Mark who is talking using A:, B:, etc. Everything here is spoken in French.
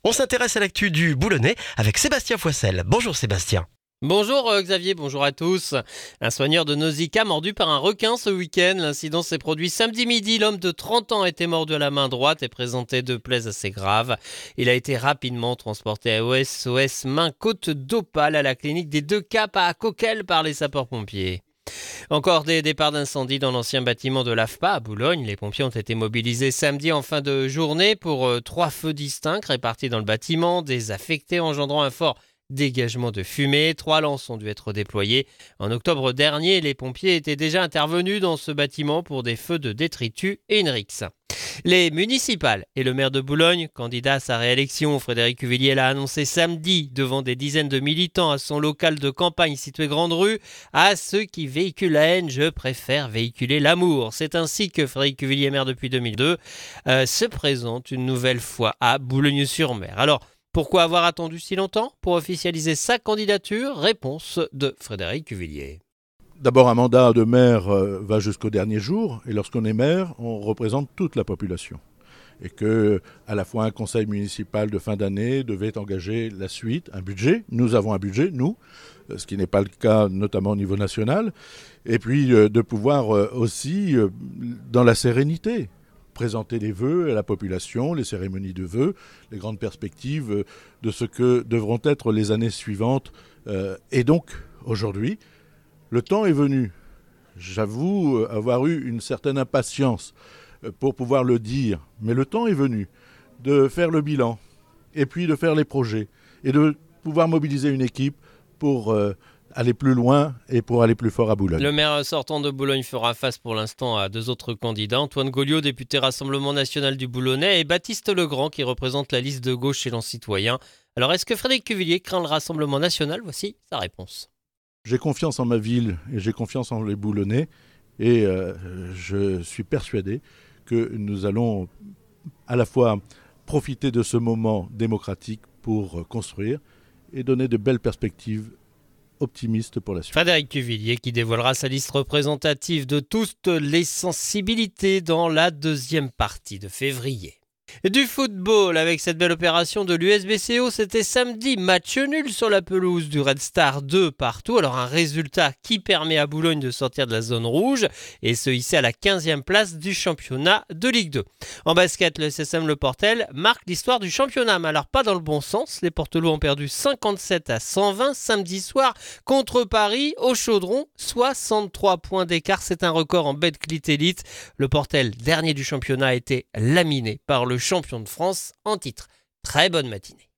A: On s'intéresse à l'actu du Boulonnais avec Sébastien Foissel. Bonjour Sébastien.
B: Bonjour Xavier, bonjour à tous. Un soigneur de Nausicaa mordu par un requin ce week-end. L'incident s'est produit samedi midi. L'homme de 30 ans a été mordu à la main droite et présentait deux plaies assez graves. Il a été rapidement transporté à SOS Main Côte d'Opale à la clinique des Deux Caps à Coquelles par les sapeurs-pompiers. Encore des départs d'incendie dans l'ancien bâtiment de l'AFPA à Boulogne. Les pompiers ont été mobilisés samedi en fin de journée pour 3 feux distincts répartis dans le bâtiment, désaffectés engendrant un fort dégagement de fumée. 3 lances ont dû être déployées. En octobre dernier, les pompiers étaient déjà intervenus dans ce bâtiment pour des feux de détritus et une rixe. Les municipales et le maire de Boulogne, candidat à sa réélection, Frédéric Cuvillier l'a annoncé samedi devant des dizaines de militants à son local de campagne situé Grande Rue. À ceux qui véhiculent la haine, je préfère véhiculer l'amour. C'est ainsi que Frédéric Cuvillier, maire depuis 2002, se présente une nouvelle fois à Boulogne-sur-Mer. Alors, pourquoi avoir attendu si longtemps pour officialiser sa candidature? Réponse de Frédéric Cuvillier.
C: D'abord, un mandat de maire va jusqu'au dernier jour, et lorsqu'on est maire, on représente toute la population. Et que, à la fois, un conseil municipal de fin d'année devait engager la suite, un budget. Nous avons un budget, nous, ce qui n'est pas le cas notamment au niveau national. Et puis, de pouvoir aussi, dans la sérénité, présenter les vœux à la population, les cérémonies de vœux, les grandes perspectives de ce que devront être les années suivantes. Et donc, aujourd'hui, le temps est venu. J'avoue avoir eu une certaine impatience pour pouvoir le dire, mais le temps est venu de faire le bilan et puis de faire les projets et de pouvoir mobiliser une équipe pour aller plus loin et pour aller plus fort à Boulogne.
B: Le maire sortant de Boulogne fera face pour l'instant à 2 autres candidats, Antoine Gauliot, député Rassemblement National du Boulonnais, et Baptiste Legrand, qui représente la liste de gauche chez l'En Citoyen. Alors, est-ce que Frédéric Cuvillier craint le Rassemblement National? Voici sa réponse.
C: J'ai confiance en ma ville et j'ai confiance en les Boulonnais et je suis persuadé que nous allons à la fois profiter de ce moment démocratique pour construire et donner de belles perspectives optimistes pour la suite.
B: Frédéric Cuvillier qui dévoilera sa liste représentative de toutes les sensibilités dans la deuxième partie de février. Du football avec cette belle opération de l'USBCO, c'était samedi, match nul sur la pelouse du Red Star 2 partout. Alors un résultat qui permet à Boulogne de sortir de la zone rouge et se hisser à la 15e place du championnat de Ligue 2. En basket, le SSM Le Portel marque l'histoire du championnat, mais alors pas dans le bon sens. Les Portelois ont perdu 57-120 samedi soir contre Paris au Chaudron, 63 points d'écart. C'est un record en Betclic Elite. Le Portel, dernier du championnat, a été laminé par le champion de France en titre. Très bonne matinée.